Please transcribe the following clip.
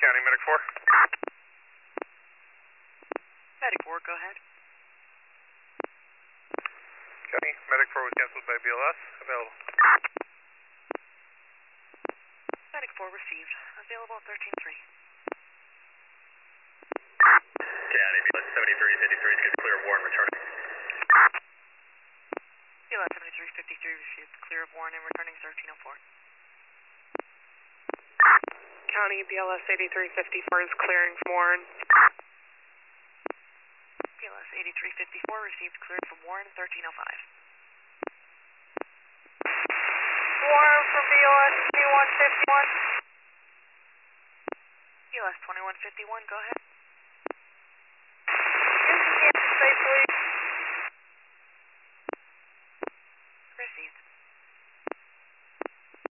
County, Medic 4. Medic 4, go ahead. County, Medic 4 was canceled by BLS. Available. Medic 4 received. Available 13-3. County, BLS 7353 is clear of Warren returning. BLS 7353 received. Clear of Warren and returning 1304. County, BLS 8354 is clearing from Warren. BLS 8354 received. Cleared from Warren 1305. Warren from BLS 2151. BLS 2151, go ahead. This is Kansas safely.